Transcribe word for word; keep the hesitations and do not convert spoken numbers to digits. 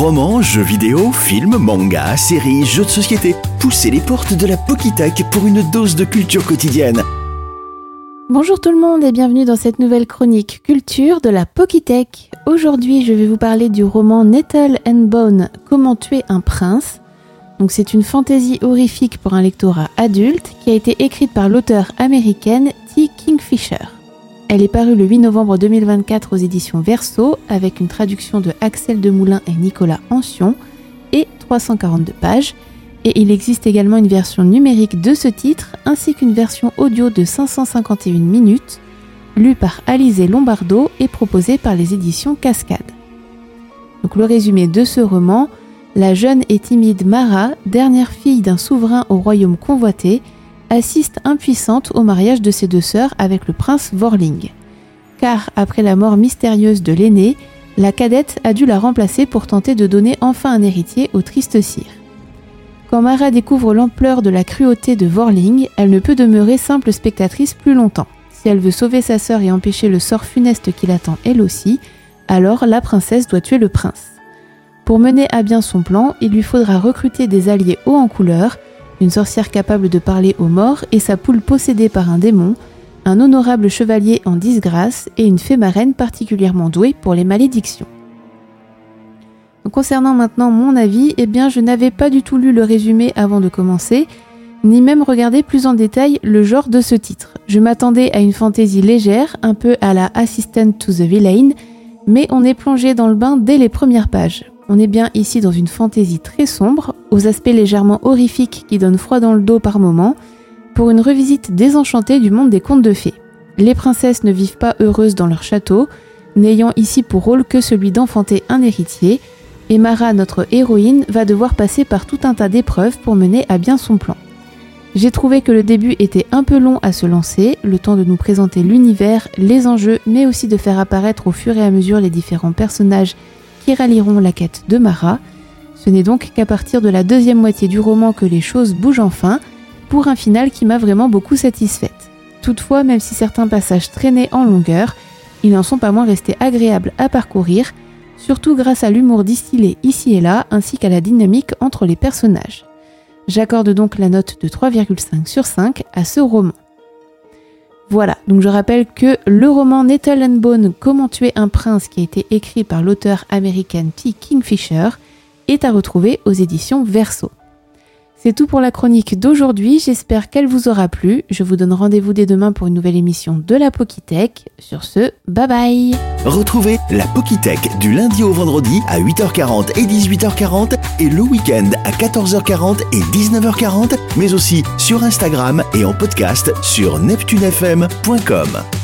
Romans, jeux vidéo, films, mangas, séries, jeux de société. Poussez les portes de la Pokitech pour une dose de culture quotidienne. Bonjour tout le monde et bienvenue dans cette nouvelle chronique culture de la Pokitech. Aujourd'hui, je vais vous parler du roman Nettle and Bone, Comment tuer un prince. Donc c'est une fantaisie horrifique pour un lectorat adulte qui a été écrite par l'auteure américaine T. Kingfisher. Elle est parue le huit novembre deux mille vingt-quatre aux éditions Verso avec une traduction de Axel Demoulin et Nicolas Ancion et trois cent quarante-deux pages. Et il existe également une version numérique de ce titre ainsi qu'une version audio de cinq cent cinquante et une minutes lue par Alizé Lombardo et proposée par les éditions Cascade. Donc le résumé de ce roman: la jeune et timide Mara, dernière fille d'un souverain au royaume convoité, assiste impuissante au mariage de ses deux sœurs avec le prince Vorling. Car après la mort mystérieuse de l'aînée, la cadette a dû la remplacer pour tenter de donner enfin un héritier au triste sire. Quand Mara découvre l'ampleur de la cruauté de Vorling, elle ne peut demeurer simple spectatrice plus longtemps. Si elle veut sauver sa sœur et empêcher le sort funeste qui l'attend elle aussi, alors la princesse doit tuer le prince. Pour mener à bien son plan, il lui faudra recruter des alliés hauts en couleur, une sorcière capable de parler aux morts et sa poule possédée par un démon, un honorable chevalier en disgrâce et une fée marraine particulièrement douée pour les malédictions. Concernant maintenant mon avis, eh bien je n'avais pas du tout lu le résumé avant de commencer, ni même regardé plus en détail le genre de ce titre. Je m'attendais à une fantaisie légère, un peu à la Assistant to the Villain, mais on est plongé dans le bain dès les premières pages. On est bien ici dans une fantaisie très sombre, aux aspects légèrement horrifiques qui donnent froid dans le dos par moments, pour une revisite désenchantée du monde des contes de fées. Les princesses ne vivent pas heureuses dans leur château, n'ayant ici pour rôle que celui d'enfanter un héritier, et Mara, notre héroïne, va devoir passer par tout un tas d'épreuves pour mener à bien son plan. J'ai trouvé que le début était un peu long à se lancer, le temps de nous présenter l'univers, les enjeux, mais aussi de faire apparaître au fur et à mesure les différents personnages qui rallieront la quête de Mara. Ce n'est donc qu'à partir de la deuxième moitié du roman que les choses bougent enfin, pour un final qui m'a vraiment beaucoup satisfaite. Toutefois, même si certains passages traînaient en longueur, ils n'en sont pas moins restés agréables à parcourir, surtout grâce à l'humour distillé ici et là, ainsi qu'à la dynamique entre les personnages. J'accorde donc la note de trois virgule cinq sur cinq à ce roman. Voilà, donc je rappelle que le roman Nettle and Bone, Comment tuer un prince, qui a été écrit par l'auteure américaine T. Kingfisher, est à retrouver aux éditions Verso. C'est tout pour la chronique d'aujourd'hui, j'espère qu'elle vous aura plu. Je vous donne rendez-vous dès demain pour une nouvelle émission de la Pokitech. Sur ce, bye bye. Retrouvez la Pokitech du lundi au vendredi à huit heures quarante et dix-huit heures quarante et le week-end à quatorze heures quarante et dix-neuf heures quarante, mais aussi sur Instagram et en podcast sur neptune f m point com.